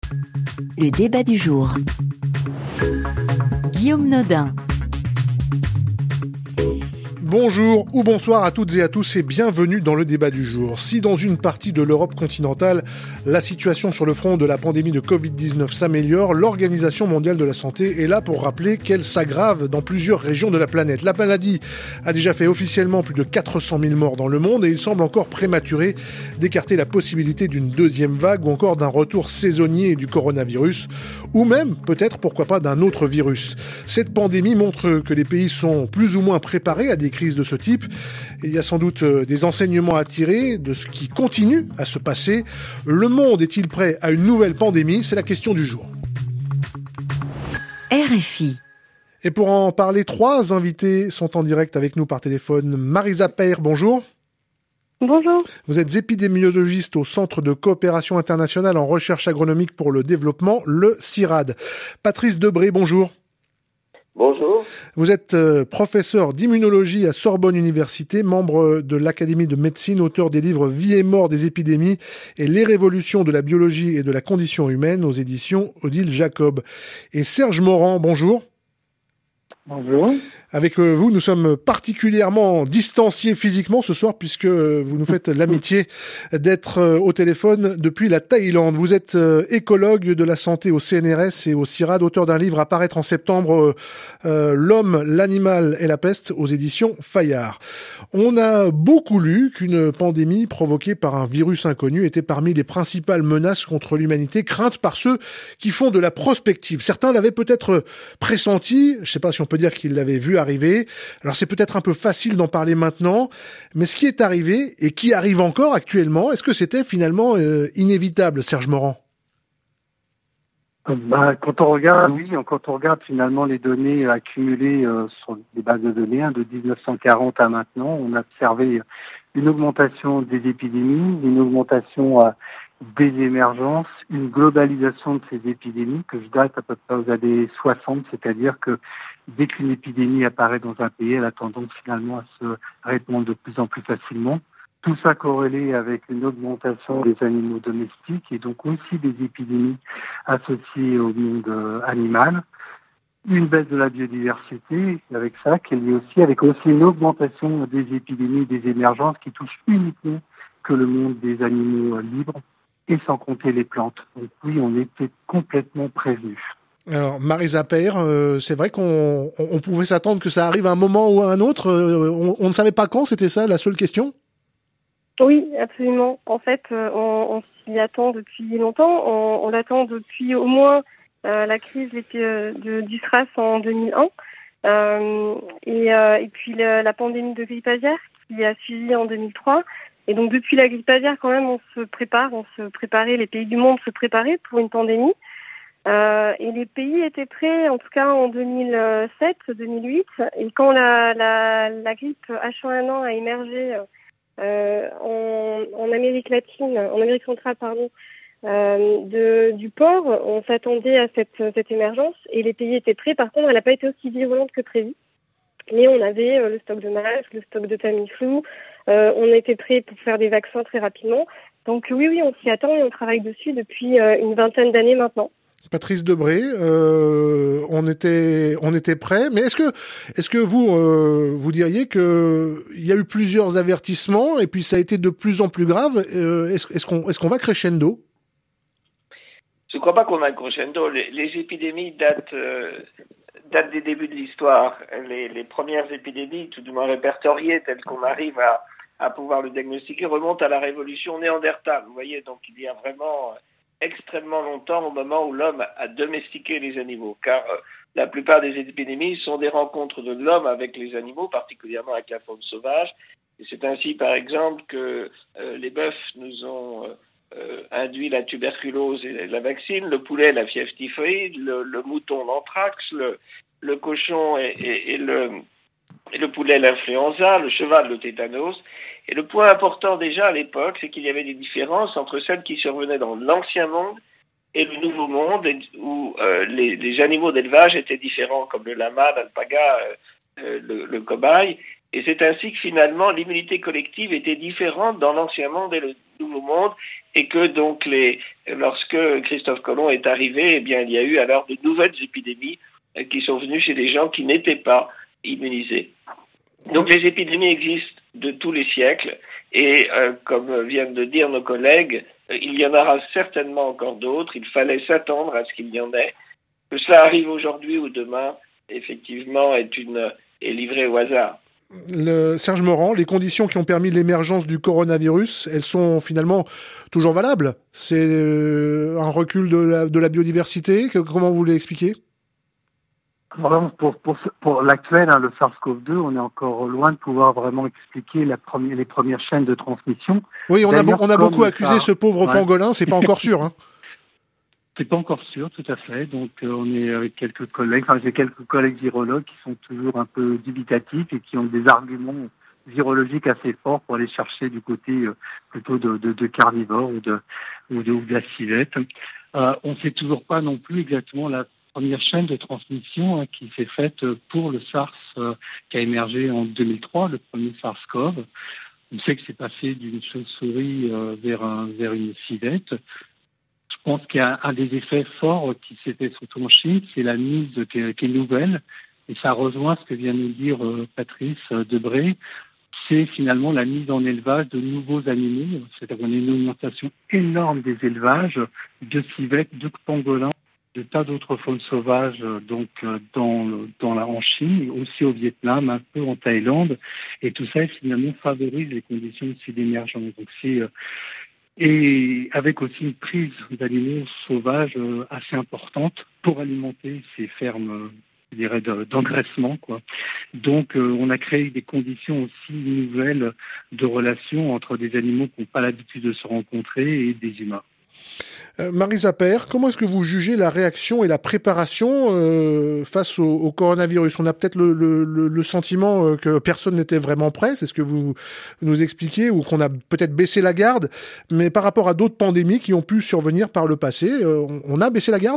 Le débat du jour. Guillaume Nodin. Bonjour ou bonsoir à toutes et à tous et bienvenue dans le débat du jour. Si dans une partie de l'Europe continentale, la situation sur le front de la pandémie de Covid-19 s'améliore, l'Organisation mondiale de la santé est là pour rappeler qu'elle s'aggrave dans plusieurs régions de la planète. La maladie a déjà fait officiellement plus de 400 000 morts dans le monde et il semble encore prématuré d'écarter la possibilité d'une deuxième vague ou encore d'un retour saisonnier du coronavirus ou même peut-être pourquoi pas d'un autre virus. Cette pandémie montre que les pays sont plus ou moins préparés à des crises de ce type. Il y a sans doute des enseignements à tirer de ce qui continue à se passer. Le monde est-il prêt à une nouvelle pandémie ? C'est la question du jour. RFI. Et pour en parler, 3 invités sont en direct avec nous par téléphone. Marisa Peire, bonjour. Bonjour. Vous êtes épidémiologiste au Centre de coopération internationale en recherche agronomique pour le développement, le CIRAD. Patrice Debré, bonjour. Bonjour. Vous êtes professeur d'immunologie à Sorbonne Université, membre de l'Académie de médecine, auteur des livres Vie et mort des épidémies et les révolutions de la biologie et de la condition humaine aux éditions Odile Jacob. Et Serge Morand, bonjour. Bonjour. Avec vous, nous sommes particulièrement distanciés physiquement ce soir puisque vous nous faites l'amitié d'être au téléphone depuis la Thaïlande. Vous êtes écologue de la santé au CNRS et au CIRAD, auteur d'un livre à paraître en septembre, L'homme, l'animal et la peste aux éditions Fayard. On a beaucoup lu qu'une pandémie provoquée par un virus inconnu était parmi les principales menaces contre l'humanité, craintes par ceux qui font de la prospective. Certains l'avaient peut-être pressenti, je ne sais pas si on peut dire qu'ils l'avaient vu arriver. Alors c'est peut-être un peu facile d'en parler maintenant, mais ce qui est arrivé et qui arrive encore actuellement, est-ce que c'était finalement inévitable, Serge Morand ? Quand on regarde finalement les données accumulées sur les bases de données de 1940 à maintenant, on a observé une augmentation des épidémies, une augmentation des émergences, une globalisation de ces épidémies que je date à peu près aux années 60, c'est-à-dire que dès qu'une épidémie apparaît dans un pays, elle a tendance finalement à se répandre de plus en plus facilement. Tout ça corrélé avec une augmentation des animaux domestiques et donc aussi des épidémies associées au monde animal. Une baisse de la biodiversité avec ça, qui est liée aussi avec aussi une augmentation des épidémies, des émergences qui touchent uniquement que le monde des animaux libres et sans compter les plantes. Donc oui, on était complètement prévenus. Alors, Marisa Peire, c'est vrai qu'on pouvait s'attendre que ça arrive à un moment ou à un autre. On ne savait pas quand, c'était ça la seule question ? Oui, absolument. En fait, on s'y attend depuis longtemps. On l'attend depuis au moins la crise du SRAS en 2001 et puis la pandémie de grippe aviaire qui a suivi en 2003. Et donc depuis la grippe aviaire, quand même, on se préparait, les pays du monde se préparaient pour une pandémie. Et les pays étaient prêts, en tout cas en 2007-2008. Et quand la grippe H1N1 a émergé en Amérique latine, en Amérique centrale, du porc, on s'attendait à cette émergence et les pays étaient prêts. Par contre, elle n'a pas été aussi virulente que prévu. Mais on avait le stock de masques, le stock de Tamiflu. On était prêts pour faire des vaccins très rapidement. Donc oui, on s'y attend et on travaille dessus depuis une vingtaine d'années maintenant. Patrice Debré, on était prêt, mais est-ce que vous diriez que il y a eu plusieurs avertissements et puis ça a été de plus en plus grave. Est-ce qu'on va crescendo ? Je ne crois pas qu'on a un crescendo. Les épidémies datent des débuts de l'histoire. Les premières épidémies, tout du moins répertoriées, telles qu'on arrive à pouvoir le diagnostiquer, remontent à la révolution néandertale. Vous voyez, donc il y a vraiment extrêmement longtemps au moment où l'homme a domestiqué les animaux, car la plupart des épidémies sont des rencontres de l'homme avec les animaux, particulièrement avec la faune sauvage. Et c'est ainsi, par exemple, que les bœufs nous ont induit la tuberculose et la vaccine, le poulet la fièvre typhoïde, le mouton l'anthrax, le cochon et le poulet l'influenza, le cheval le tétanos. Et le point important déjà à l'époque, c'est qu'il y avait des différences entre celles qui survenaient dans l'ancien monde et le nouveau monde, où les animaux d'élevage étaient différents, comme le lama, l'alpaga, le cobaye. Et c'est ainsi que finalement l'immunité collective était différente dans l'ancien monde et le nouveau monde, et que donc lorsque Christophe Colomb est arrivé, eh bien il y a eu alors de nouvelles épidémies qui sont venues chez des gens qui n'étaient pas immunisés. Donc les épidémies existent de tous les siècles, et comme viennent de dire nos collègues, il y en aura certainement encore d'autres. Il fallait s'attendre à ce qu'il y en ait. Que cela arrive aujourd'hui ou demain, effectivement, est livré au hasard. Serge Morand, les conditions qui ont permis l'émergence du coronavirus, elles sont finalement toujours valables. C'est un recul de la biodiversité. Comment vous l'expliquez ? Alors, pour l'actuel, le SARS-CoV-2, on est encore loin de pouvoir vraiment expliquer les premières chaînes de transmission. Oui, on a beaucoup accusé ce pauvre pangolin, c'est pas encore sûr. Hein. C'est pas encore sûr, tout à fait. Donc, on est avec quelques collègues virologues qui sont toujours un peu dubitatifs et qui ont des arguments virologiques assez forts pour aller chercher du côté plutôt de carnivores ou de la civette. On sait toujours pas non plus exactement la première chaîne de transmission qui s'est faite pour le SARS qui a émergé en 2003, le premier SARS-CoV. On sait que c'est passé d'une chauve-souris vers une civette. Je pense qu'il y a un des effets forts qui s'est fait surtout en Chine, c'est la mise qui est nouvelle, et ça rejoint ce que vient de nous dire Patrice Debré, c'est finalement la mise en élevage de nouveaux animaux, c'est-à-dire qu'on a une augmentation énorme des élevages de civettes, de pangolins, de tas d'autres faunes sauvages en Chine, aussi au Vietnam, un peu en Thaïlande, et tout ça finalement favorise les conditions aussi d'émergence. Donc et avec aussi une prise d'animaux sauvages assez importante pour alimenter ces fermes, je dirais, d'engraissement, quoi. Donc, on a créé des conditions aussi nouvelles de relations entre des animaux qui n'ont pas l'habitude de se rencontrer et des humains. Marisa Peer, comment est-ce que vous jugez la réaction et la préparation face au coronavirus ? On a peut-être le sentiment que personne n'était vraiment prêt, c'est ce que vous nous expliquez, ou qu'on a peut-être baissé la garde, mais par rapport à d'autres pandémies qui ont pu survenir par le passé, on a baissé la garde ?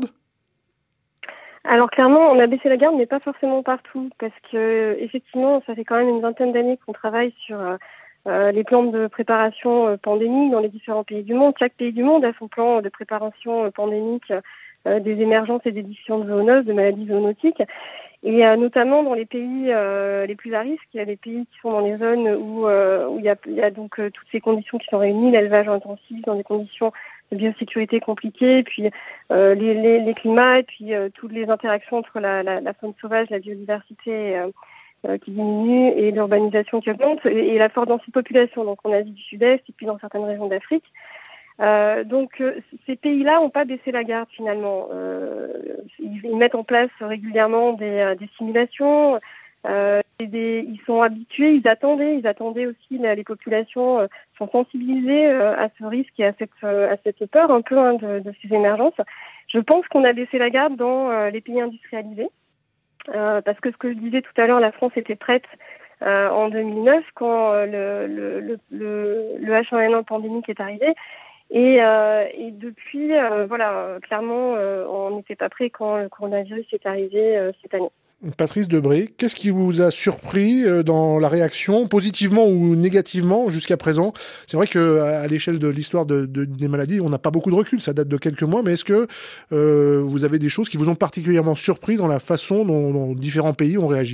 Alors clairement, on a baissé la garde, mais pas forcément partout, parce que effectivement, ça fait quand même une vingtaine d'années qu'on travaille sur les plans de préparation pandémique dans les différents pays du monde. Chaque pays du monde a son plan de préparation pandémique des émergences et des diffusions de zoonoses, de maladies zoonotiques. Et notamment dans les pays les plus à risque, il y a des pays qui sont dans les zones où il y a donc toutes ces conditions qui sont réunies, l'élevage intensif dans des conditions de biosécurité compliquées, puis les climats, et puis toutes les interactions entre la faune sauvage, la biodiversité qui diminue et l'urbanisation qui augmente et la forte densité de population, donc en Asie du Sud-Est et puis dans certaines régions d'Afrique. Donc ces pays-là n'ont pas baissé la garde finalement. Ils mettent en place régulièrement des simulations. Ils sont habitués, ils attendaient aussi les populations sont sensibilisées à ce risque et à cette peur un peu de ces émergences. Je pense qu'on a baissé la garde dans les pays industrialisés. Parce que ce que je disais tout à l'heure, la France était prête en 2009 quand le H1N1 pandémique est arrivé. Et depuis, clairement, on n'était pas prêt quand le coronavirus est arrivé cette année. Patrice Debré, qu'est-ce qui vous a surpris dans la réaction, positivement ou négativement jusqu'à présent ? C'est vrai qu'à l'échelle de l'histoire des maladies, on n'a pas beaucoup de recul, ça date de quelques mois, mais est-ce que vous avez des choses qui vous ont particulièrement surpris dans la façon dont différents pays ont réagi ?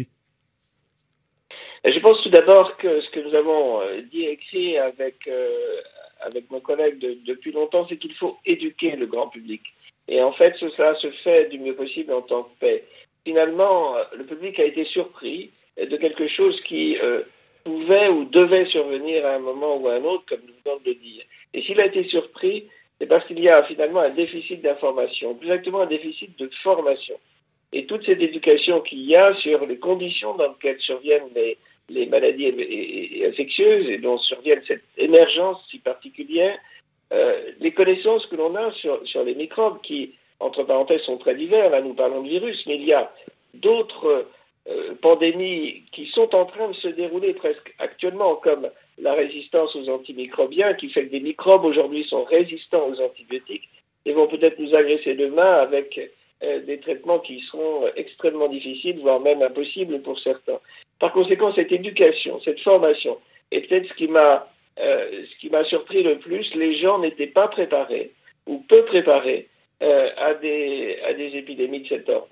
Je pense tout d'abord que ce que nous avons dit et écrit avec nos collègues depuis longtemps, c'est qu'il faut éduquer le grand public. Et en fait, cela se fait du mieux possible en temps de paix. Finalement, le public a été surpris de quelque chose qui pouvait ou devait survenir à un moment ou à un autre, comme nous venons de le dire. Et s'il a été surpris, c'est parce qu'il y a finalement un déficit d'information, plus exactement un déficit de formation. Et toute cette éducation qu'il y a sur les conditions dans lesquelles surviennent les maladies infectieuses et dont surviennent cette émergence si particulière, les connaissances que l'on a sur les microbes qui, entre parenthèses, sont très divers. Là, nous parlons de virus, mais il y a d'autres pandémies qui sont en train de se dérouler presque actuellement, comme la résistance aux antimicrobiens, qui fait que des microbes aujourd'hui sont résistants aux antibiotiques et vont peut-être nous agresser demain avec des traitements qui seront extrêmement difficiles, voire même impossibles pour certains. Par conséquent, cette éducation, cette formation est peut-être ce qui m'a ce qui m'a surpris le plus, les gens n'étaient pas préparés ou peu préparés à des épidémies de cet ordre.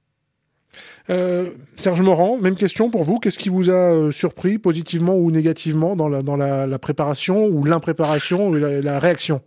Serge Morand, même question pour vous. Qu'est-ce qui vous a surpris positivement ou négativement dans la préparation ou l'impréparation ou la réaction?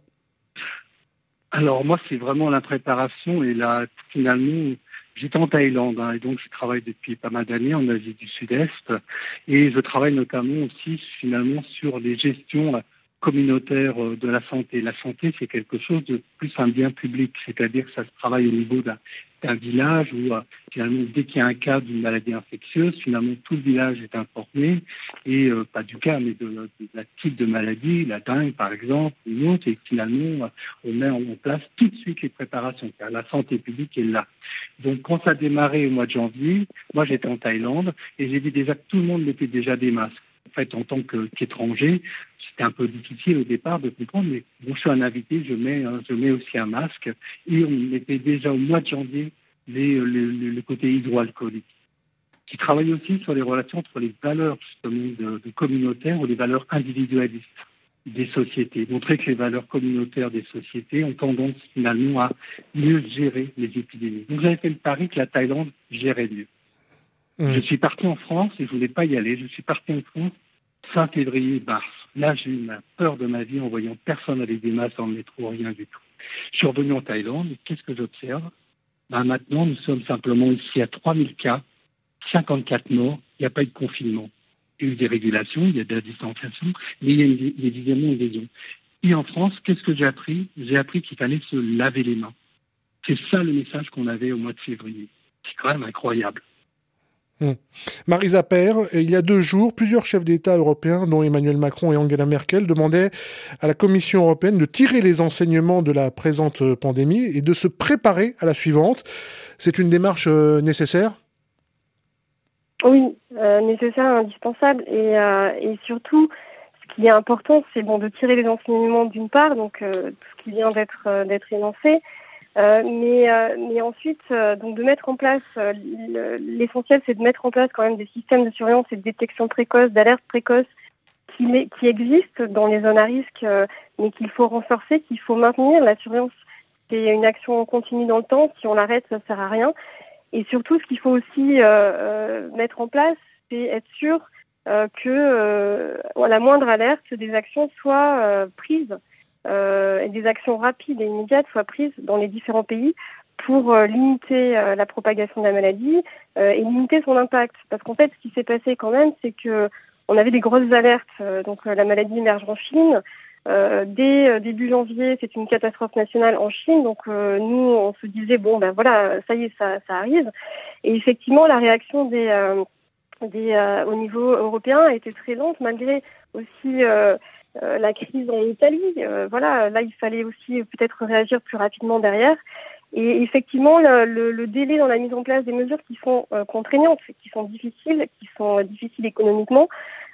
Alors moi, c'est vraiment l'impréparation et là, finalement, j'étais en Thaïlande et donc je travaille depuis pas mal d'années en Asie du Sud-Est et je travaille notamment aussi finalement sur les gestions communautaires de la santé. La santé, c'est quelque chose de plus un bien public, c'est-à-dire que ça se travaille au niveau d'un village où finalement dès qu'il y a un cas d'une maladie infectieuse, finalement tout le village est informé et pas du cas mais de la type de maladie, la dengue par exemple, une autre, et finalement on met en place tout de suite les préparations car la santé publique est là. Donc quand ça a démarré au mois de janvier, moi j'étais en Thaïlande et j'ai vu déjà que tout le monde mettait déjà des masques. En fait, en tant qu'étranger, c'était un peu difficile au départ de comprendre, mais bon, je suis un invité, je mets aussi un masque. Et on mettait déjà au mois de janvier le côté hydroalcoolique, qui travaille aussi sur les relations entre les valeurs justement de communautaires ou les valeurs individualistes des sociétés. Montrer que les valeurs communautaires des sociétés ont tendance finalement à mieux gérer les épidémies. Donc j'avais fait le pari que la Thaïlande gérait mieux. Je suis parti en France et je voulais pas y aller. Je suis parti en France fin février-mars. Là, j'ai eu la peur de ma vie en voyant personne avec des masques dans le métro, rien du tout. Je suis revenu en Thaïlande et qu'est-ce que j'observe? Maintenant, nous sommes simplement ici à 3000 cas, 54 morts, il n'y a pas eu de confinement. Il y a eu des régulations, il y a de la distanciation, mais il y a évidemment une lésion. Et en France, qu'est-ce que j'ai appris? J'ai appris qu'il fallait se laver les mains. C'est ça le message qu'on avait au mois de février. C'est quand même incroyable. Marisa Peer, il y a 2 jours, plusieurs chefs d'État européens, dont Emmanuel Macron et Angela Merkel, demandaient à la Commission européenne de tirer les enseignements de la présente pandémie et de se préparer à la suivante. C'est une démarche nécessaire? Oui, nécessaire, indispensable. Et surtout, ce qui est important, c'est de tirer les enseignements d'une part, donc tout ce qui vient d'être énoncé, mais ensuite, donc de mettre en place, l'essentiel, c'est de mettre en place quand même des systèmes de surveillance et de détection précoce, d'alerte précoce qui existent dans les zones à risque, mais qu'il faut renforcer, qu'il faut maintenir. La surveillance, c'est une action continue dans le temps. Si on l'arrête, ça ne sert à rien. Et surtout, ce qu'il faut aussi mettre en place, c'est être sûr que la moindre alerte, des actions soient prises. Et des actions rapides et immédiates soient prises dans les différents pays pour limiter la propagation de la maladie et limiter son impact. Parce qu'en fait, ce qui s'est passé quand même, c'est que on avait des grosses alertes. Donc la maladie émerge en Chine. Dès début janvier, c'est une catastrophe nationale en Chine. Donc nous, on se disait ça y est, ça arrive. Et effectivement, la réaction au niveau européen a été très lente, malgré aussi la crise en Italie. Là, il fallait aussi peut-être réagir plus rapidement derrière. Et effectivement, le délai dans la mise en place des mesures qui sont contraignantes, qui sont difficiles économiquement,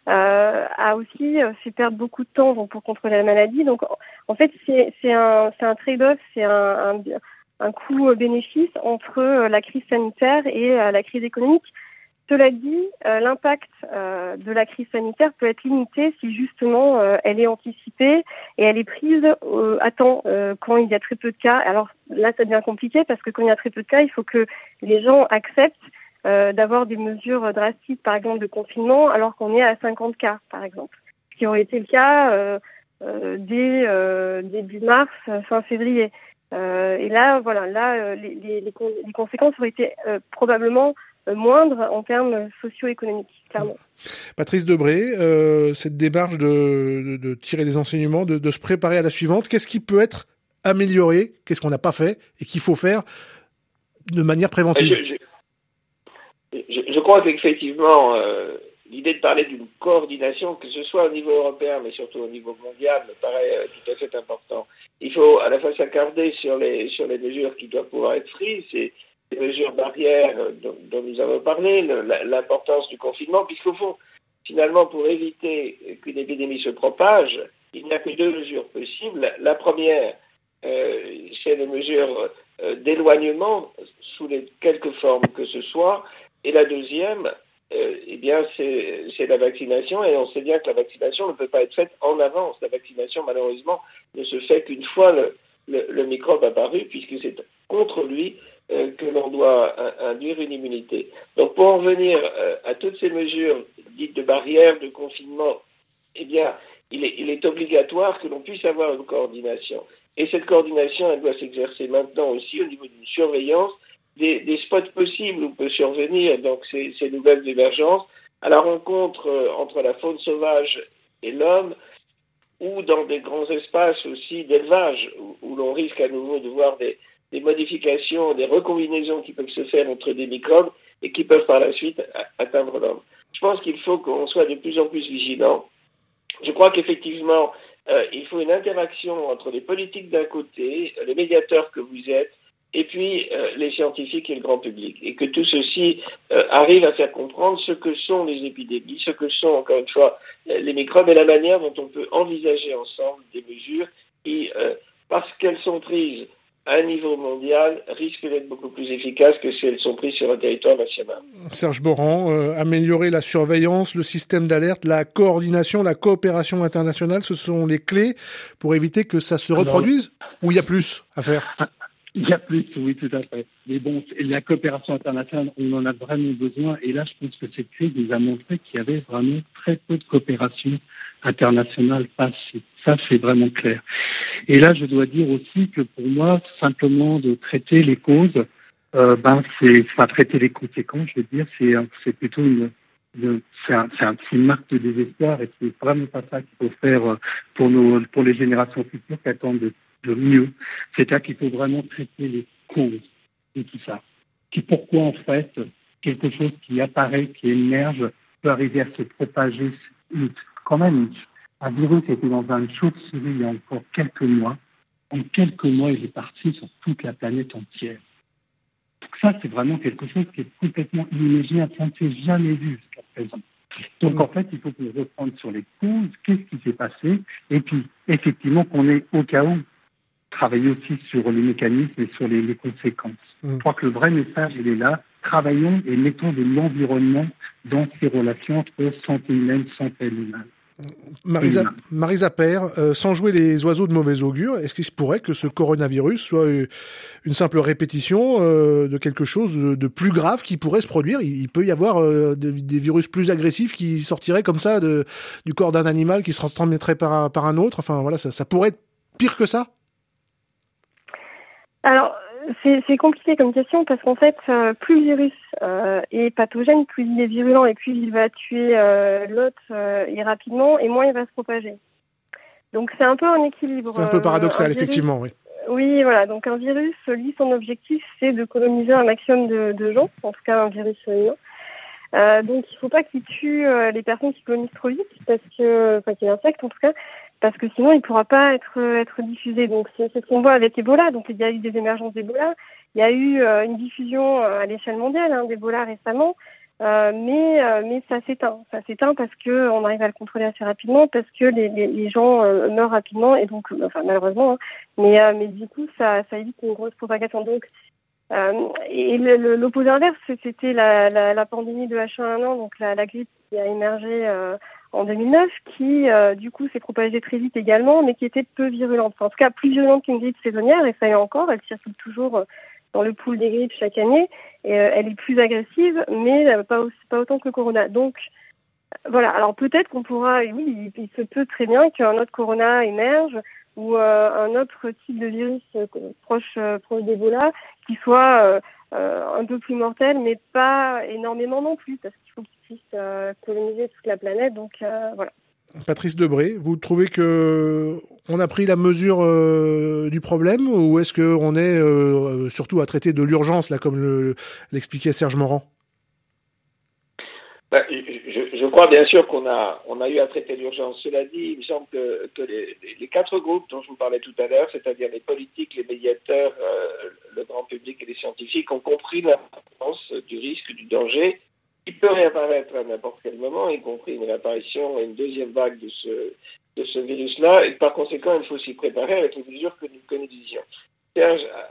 a aussi fait perdre beaucoup de temps pour contrôler la maladie. Donc, en fait, c'est un trade-off, c'est un coût-bénéfice entre la crise sanitaire et la crise économique. Cela dit, l'impact de la crise sanitaire peut être limité si justement elle est anticipée et elle est prise à temps quand il y a très peu de cas. Alors là, ça devient compliqué parce que quand il y a très peu de cas, il faut que les gens acceptent d'avoir des mesures drastiques, par exemple de confinement, alors qu'on est à 50 cas, par exemple. Ce qui aurait été le cas dès début mars, fin février. Et là, les conséquences auraient été probablement moindre en termes socio-économiques, clairement. Patrice Debré, cette démarche de tirer des enseignements, de se préparer à la suivante, qu'est-ce qui peut être amélioré, qu'est-ce qu'on n'a pas fait et qu'il faut faire de manière préventive? Je crois qu'effectivement, l'idée de parler d'une coordination, que ce soit au niveau européen, mais surtout au niveau mondial, me paraît tout à fait important. Il faut à la fois s'accorder sur les mesures qui doivent pouvoir être prises, et les mesures barrières dont nous avons parlé, l'importance du confinement, puisqu'au fond, finalement, pour éviter qu'une épidémie se propage, il n'y a que 2 mesures possibles. La première, c'est les mesures d'éloignement, sous les quelques formes que ce soit, et la deuxième, eh bien, c'est la vaccination, et on sait bien que la vaccination ne peut pas être faite en avance. La vaccination, malheureusement, ne se fait qu'une fois le microbe apparu, puisque c'est contre lui que l'on doit induire une immunité. Donc, pour en venir à toutes ces mesures dites de barrière, de confinement, eh bien, il est obligatoire que l'on puisse avoir une coordination. Et cette coordination, elle doit s'exercer maintenant aussi au niveau d'une surveillance des spots possibles où peut survenir donc ces nouvelles émergences, à la rencontre entre la faune sauvage et l'homme, ou dans des grands espaces aussi d'élevage, où l'on risque à nouveau de voir des modifications, des recombinaisons qui peuvent se faire entre des microbes et qui peuvent par la suite atteindre l'homme. Je pense qu'il faut qu'on soit de plus en plus vigilant. Je crois qu'effectivement, il faut une interaction entre les politiques d'un côté, les médiateurs que vous êtes, et puis les scientifiques et le grand public. Et que tout ceci arrive à faire comprendre ce que sont les épidémies, ce que sont, encore une fois, les microbes et la manière dont on peut envisager ensemble des mesures qui, parce qu'elles sont prises à un niveau mondial, risquent d'être beaucoup plus efficaces que si elles sont prises sur un territoire national. Serge Boran, améliorer la surveillance, le système d'alerte, la coordination, la coopération internationale, ce sont les clés pour éviter que ça se reproduise? Ou il y a plus à faire? Il y a plus, oui, tout à fait. Mais bon, la coopération internationale, on en a vraiment besoin. Et là, je pense que cette crise nous a montré qu'il y avait vraiment très peu de coopération internationale passée. Ça, c'est vraiment clair. Et là, je dois dire aussi que pour moi, simplement de traiter les causes, traiter les conséquences, je veux dire, c'est plutôt c'est un petit marque de désespoir, et c'est vraiment pas ça qu'il faut faire pour les générations futures qui attendent de mieux. C'est-à-dire qu'il faut vraiment traiter les causes de tout ça. Pourquoi, en fait, quelque chose qui apparaît, qui émerge, peut arriver à se propager. Quand même, un virus était dans un chauve-souris il y a encore quelques mois. En quelques mois, il est parti sur toute la planète entière. Donc ça, c'est vraiment quelque chose qui est complètement inimaginable. Ça ne s'est jamais vu jusqu'à présent. Donc, en fait, il faut qu'on reprenne sur les causes, qu'est-ce qui s'est passé, et puis, effectivement, qu'on ait au cas où travailler aussi sur les mécanismes et sur les conséquences. Je crois que le vrai message, il est là. Travaillons et mettons de l'environnement dans ces relations entre santé humaine, santé animale. Marisa Père, sans jouer les oiseaux de mauvais augure, est-ce qu'il se pourrait que ce coronavirus soit une simple répétition de quelque chose de plus grave qui pourrait se produire? Il peut y avoir des virus plus agressifs qui sortiraient comme ça du corps d'un animal, qui se transmettraient par un autre. Enfin voilà, ça pourrait être pire que ça? Alors, c'est compliqué comme question parce qu'en fait, plus le virus est pathogène, plus il est virulent et plus il va tuer l'hôte et rapidement, et moins il va se propager. Donc c'est un peu un équilibre. C'est un peu paradoxal, effectivement, oui. Oui, voilà. Donc un virus, lui, son objectif, c'est de coloniser un maximum de gens, en tout cas un virus humain. Donc il ne faut pas qu'il tue les personnes qui colonisent trop vite, qu'il infecte en tout cas, parce que sinon il ne pourra pas être diffusé. Donc c'est ce qu'on voit avec Ebola. Donc il y a eu des émergences d'Ebola, il y a eu une diffusion à l'échelle mondiale d'Ebola récemment, mais ça s'éteint. Ça s'éteint parce que on arrive à le contrôler assez rapidement, parce que les gens meurent rapidement, et donc malheureusement, mais du coup ça évite une grosse propagation. Donc et l'opposé inverse, c'était la pandémie de H1N1, donc la grippe qui a émergé en 2009, qui du coup s'est propagée très vite également, mais qui était peu virulente. Enfin, en tout cas, plus virulente qu'une grippe saisonnière, et ça y est encore, elle circule toujours dans le pool des grippes chaque année, et elle est plus agressive, mais pas autant que le corona. Donc voilà, alors peut-être qu'on pourra, oui, il se peut très bien qu'un autre corona émerge, ou un autre type de virus proche d'Ebola, qui soit un peu plus mortel, mais pas énormément non plus, parce qu'il faut qu'il puisse coloniser toute la planète. Donc voilà. Patrice Debré, vous trouvez que on a pris la mesure du problème, ou est-ce qu'on est surtout à traiter de l'urgence, là, comme l'expliquait Serge Morand? Je crois bien sûr qu'on a eu à traiter l'urgence. Cela dit, il me semble que les 4 groupes dont je vous parlais tout à l'heure, c'est-à-dire les politiques, les médiateurs, le grand public et les scientifiques, ont compris l'importance du risque, du danger, qui peut réapparaître à n'importe quel moment, y compris une réapparition et une deuxième vague de ce virus-là. Et par conséquent, il faut s'y préparer avec les mesures que nous disions. Serge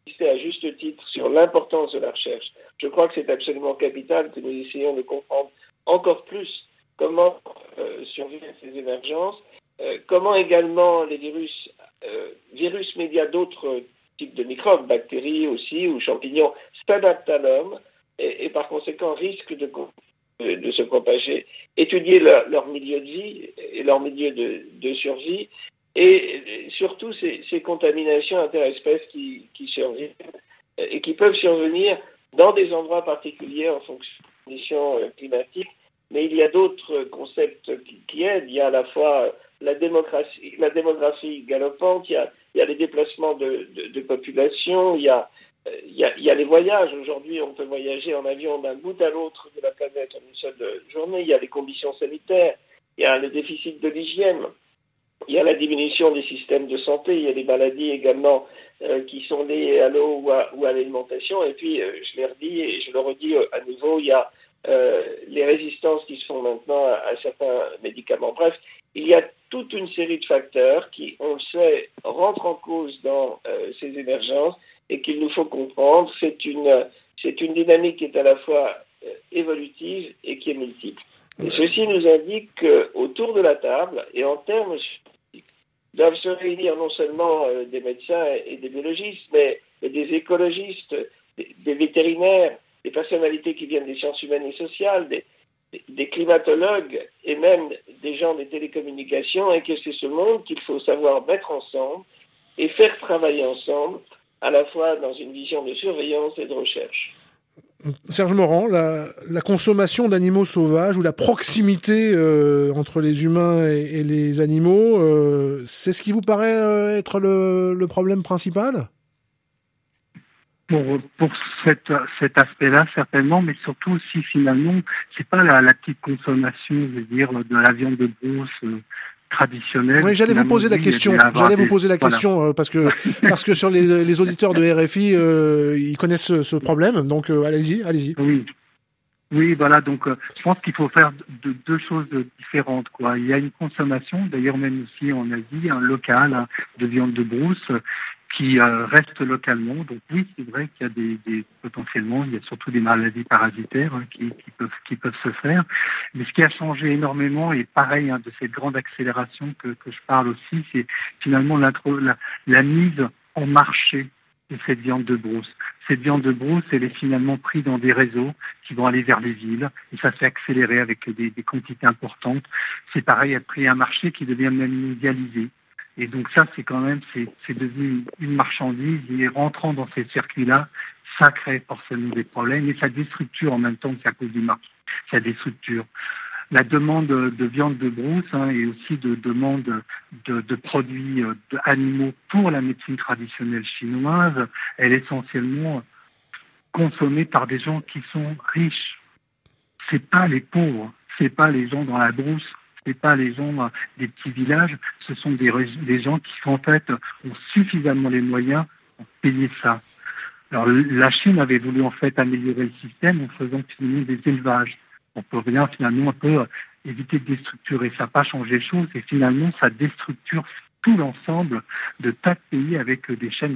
insisté à juste titre sur l'importance de la recherche. Je crois que c'est absolument capital que nous essayons de comprendre encore plus comment survivent ces émergences, comment également les virus médias d'autres types de microbes, bactéries aussi ou champignons, s'adaptent à l'homme et par conséquent risquent de se propager, étudier leur milieu de vie et leur milieu de survie et surtout ces contaminations interespèces qui survivent et qui peuvent survenir dans des endroits particuliers en fonction des conditions climatiques. Mais il y a d'autres concepts qui aident. Il y a à la fois la démographie galopante, il y a les déplacements de population, il y a les voyages. Aujourd'hui, on peut voyager en avion d'un bout à l'autre de la planète en une seule journée. Il y a les conditions sanitaires, il y a le déficit de l'hygiène, il y a la diminution des systèmes de santé, il y a des maladies également qui sont liées à l'eau ou à l'alimentation. Et puis, je l'ai redit et je le redis à nouveau, il y a les résistances qui se font maintenant à certains médicaments. Bref, il y a toute une série de facteurs qui, on le sait, rentrent en cause dans ces émergences et qu'il nous faut comprendre. C'est une dynamique qui est à la fois évolutive et qui est multiple. Et ceci nous indique qu'autour de la table, et en termes scientifiques, doivent se réunir non seulement des médecins et des biologistes, mais des écologistes, des vétérinaires, des personnalités qui viennent des sciences humaines et sociales, des climatologues et même des gens des télécommunications, et que c'est ce monde qu'il faut savoir mettre ensemble et faire travailler ensemble, à la fois dans une vision de surveillance et de recherche. Serge Morand, la consommation d'animaux sauvages ou la proximité entre les humains et les animaux, c'est ce qui vous paraît être le problème principal ? Pour cet aspect-là, certainement, mais surtout aussi, finalement, c'est pas la petite consommation, je veux dire, de la viande de brousse traditionnelle. Oui, j'allais vous poser la question. Parce que sur les auditeurs de RFI, ils connaissent ce problème. Donc, allez-y. Oui, voilà. Donc, je pense qu'il faut faire deux choses différentes, quoi. Il y a une consommation, d'ailleurs même aussi en Asie, locale, de viande de brousse, qui reste localement. Donc oui, c'est vrai qu'il y a potentiellement, il y a surtout des maladies parasitaires qui peuvent se faire. Mais ce qui a changé énormément, et pareil, de cette grande accélération que je parle aussi, c'est finalement la mise en marché de cette viande de brousse. Cette viande de brousse, elle est finalement prise dans des réseaux qui vont aller vers les villes, et ça s'est accéléré avec des quantités importantes. C'est pareil, elle a pris un marché qui devient même mondialisé. Et donc ça, c'est devenu une marchandise, et rentrant dans ces circuits-là, ça crée forcément des problèmes, et ça déstructure en même temps que c'est à cause du marché. Ça déstructure. La demande de viande de brousse et aussi de demande de produits animaux pour la médecine traditionnelle chinoise, elle est essentiellement consommée par des gens qui sont riches. C'est pas les pauvres, c'est pas les gens dans la brousse, c'est pas les gens des petits villages, ce sont des gens qui en fait ont suffisamment les moyens pour payer ça. Alors la Chine avait voulu en fait améliorer le système en faisant finalement des élevages. On peut bien finalement un peu éviter de déstructurer. Ça n'a pas changé les choses et finalement ça déstructure tout l'ensemble de tas de pays avec des chaînes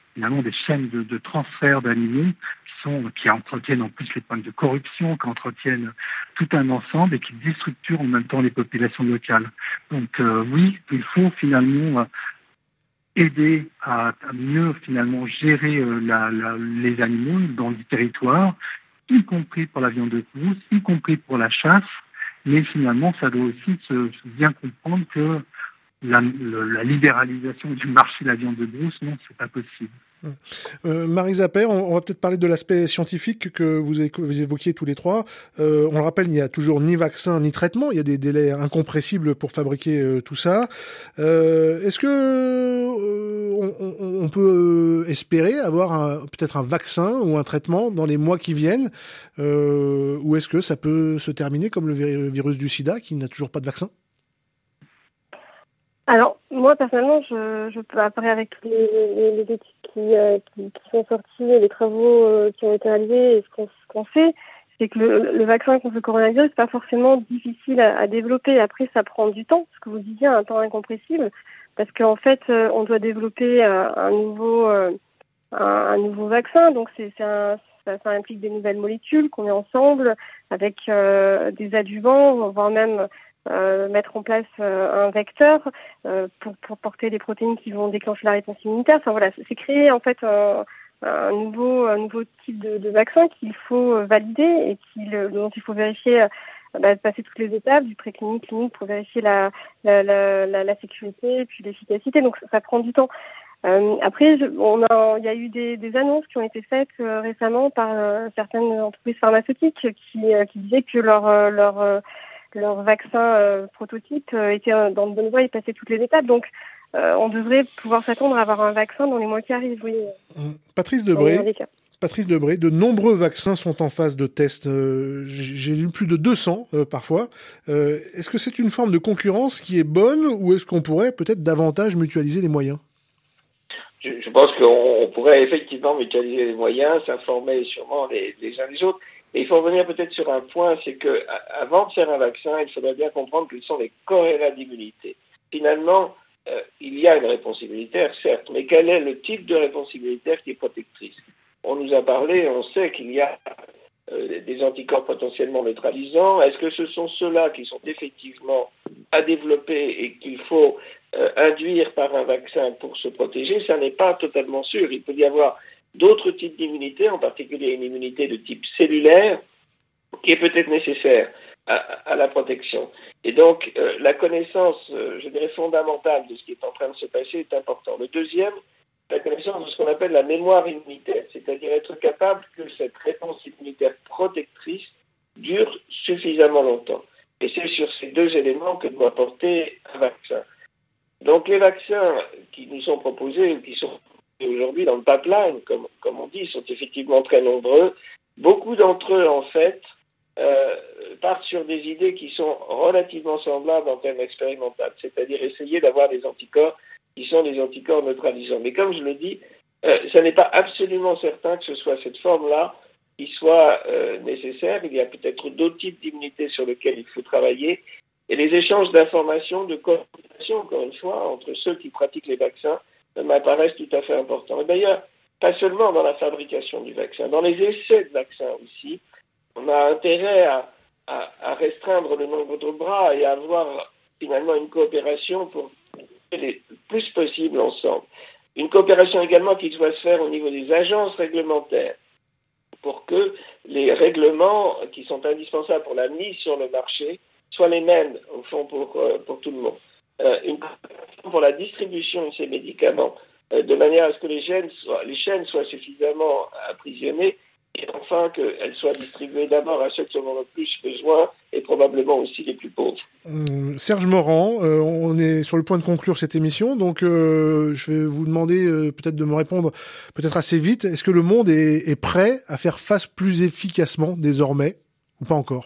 de transfert d'animaux qui entretiennent en plus les problèmes de corruption, qui entretiennent tout un ensemble et qui déstructurent en même temps les populations locales. Donc oui, il faut finalement aider à mieux finalement gérer les animaux dans le territoire, y compris pour la viande de brousse, y compris pour la chasse, mais finalement ça doit aussi se bien comprendre que la libéralisation du marché de la viande de brousse, non, c'est pas possible. Marie Zapper, on va peut-être parler de l'aspect scientifique que vous évoquiez tous les trois. On le rappelle, il n'y a toujours ni vaccin ni traitement. Il y a des délais incompressibles pour fabriquer tout ça. Est-ce que on peut espérer avoir peut-être un vaccin ou un traitement dans les mois qui viennent, ou est-ce que ça peut se terminer comme le virus du sida qui n'a toujours pas de vaccin? Alors, moi, personnellement, je peux, après, avec les études qui sont sorties, les travaux qui ont été réalisés et ce qu'on fait, c'est que le vaccin contre le coronavirus n'est pas forcément difficile à développer. Après, ça prend du temps, ce que vous disiez, un temps incompressible, parce qu'en fait, on doit développer un nouveau un nouveau vaccin. Donc ça implique des nouvelles molécules qu'on met ensemble avec des adjuvants, voire même mettre en place un vecteur pour porter des protéines qui vont déclencher la réponse immunitaire. Enfin voilà, c'est créer en fait un nouveau type de vaccin qu'il faut valider et dont il faut vérifier, passer toutes les étapes du préclinique, clinique pour vérifier la sécurité et puis l'efficacité. Donc ça prend du temps. Après, il y a eu des annonces qui ont été faites récemment par certaines entreprises pharmaceutiques qui disaient que leur vaccin prototype était dans de bonne voie et passait toutes les étapes. Donc on devrait pouvoir s'attendre à avoir un vaccin dans les mois qui arrivent. Oui. Patrice Debré, de nombreux vaccins sont en phase de test. J'ai lu plus de 200 parfois. Est-ce que c'est une forme de concurrence qui est bonne ou est-ce qu'on pourrait peut-être davantage mutualiser les moyens ? Je pense qu'on pourrait effectivement mutualiser les moyens, s'informer sûrement les uns les autres. Et il faut revenir peut-être sur un point, c'est que avant de faire un vaccin, il faudrait bien comprendre quels sont les corrélats d'immunité. Finalement, il y a une réponse immunitaire, certes, mais quel est le type de réponse immunitaire qui est protectrice ? On nous a parlé, on sait qu'il y a des anticorps potentiellement neutralisants. Est-ce que ce sont ceux-là qui sont effectivement à développer et qu'il faut induire par un vaccin pour se protéger ? Ça n'est pas totalement sûr. Il peut y avoir d'autres types d'immunité, en particulier une immunité de type cellulaire, qui est peut-être nécessaire à la protection. Et donc, la connaissance, je dirais, fondamentale de ce qui est en train de se passer est importante. Le deuxième, la connaissance de ce qu'on appelle la mémoire immunitaire, c'est-à-dire être capable que cette réponse immunitaire protectrice dure suffisamment longtemps. Et c'est sur ces deux éléments que doit porter un vaccin. Donc les vaccins qui nous sont proposés, ou qui sont aujourd'hui dans le pipeline, comme on dit, sont effectivement très nombreux. Beaucoup d'entre eux, en fait, partent sur des idées qui sont relativement semblables en termes expérimentaux, c'est-à-dire essayer d'avoir des anticorps qui sont des anticorps neutralisants. Mais comme je le dis, ça n'est pas absolument certain que ce soit cette forme-là qui soit nécessaire. Il y a peut-être d'autres types d'immunité sur lesquels il faut travailler. Et les échanges d'informations, de coordination, encore une fois, entre ceux qui pratiquent les vaccins, m'apparaissent tout à fait importants. Et d'ailleurs, pas seulement dans la fabrication du vaccin, dans les essais de vaccins aussi, on a intérêt à restreindre le nombre de bras et à avoir finalement une coopération pour le plus possible ensemble. Une coopération également qui doit se faire au niveau des agences réglementaires pour que les règlements qui sont indispensables pour la mise sur le marché soient les mêmes, au fond, pour tout le monde. Une coopération pour la distribution de ces médicaments, de manière à ce que les chaînes soient suffisamment approvisionnées et enfin qu'elles soient distribuées d'abord à ceux qui en ont le plus besoin et probablement aussi les plus pauvres. Serge Morand, on est sur le point de conclure cette émission, donc je vais vous demander peut-être de me répondre peut-être assez vite. Est-ce que le monde est prêt à faire face plus efficacement désormais ou pas encore ?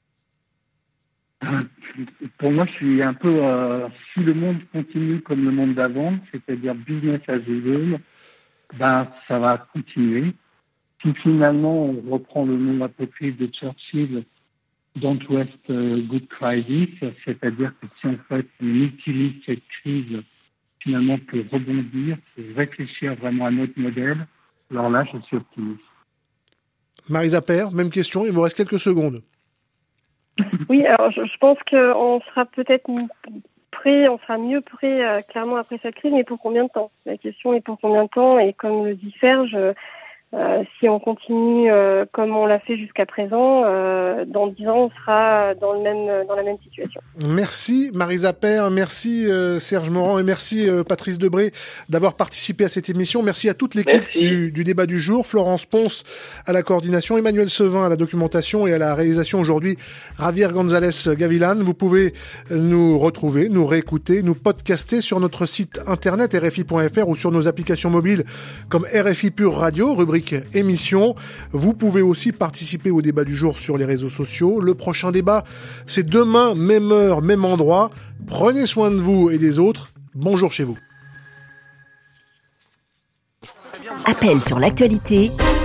Pour moi, je suis un peu... si le monde continue comme le monde d'avant, c'est-à-dire business as usual, ça va continuer. Si finalement on reprend le nom apocryphe de Churchill, Don't waste a good crisis, c'est-à-dire que si en fait on utilise cette crise finalement pour rebondir, pour réfléchir vraiment à notre modèle, alors là je suis optimiste. Marisa Peer, même question, il vous reste quelques secondes. Oui, alors je pense qu'on sera peut-être prêt, on sera mieux prêt clairement après cette crise, mais pour combien de temps ? La question est pour combien de temps, et comme le dit Serge, si on continue comme on l'a fait jusqu'à présent, dans 10 ans, on sera dans la même situation. Merci Marisa Peer, merci Serge Morand et merci Patrice Debré d'avoir participé à cette émission. Merci à toute l'équipe du débat du jour, Florence Ponce à la coordination, Emmanuel Sevin à la documentation et à la réalisation aujourd'hui, Javier González Gavilán. Vous pouvez nous retrouver, nous réécouter, nous podcaster sur notre site internet rfi.fr ou sur nos applications mobiles comme RFI Pure Radio, rubrique émission. Vous pouvez aussi participer au débat du jour sur les réseaux sociaux. Le prochain débat, c'est demain, même heure, même endroit. Prenez soin de vous et des autres. Bonjour chez vous. Appel sur l'actualité,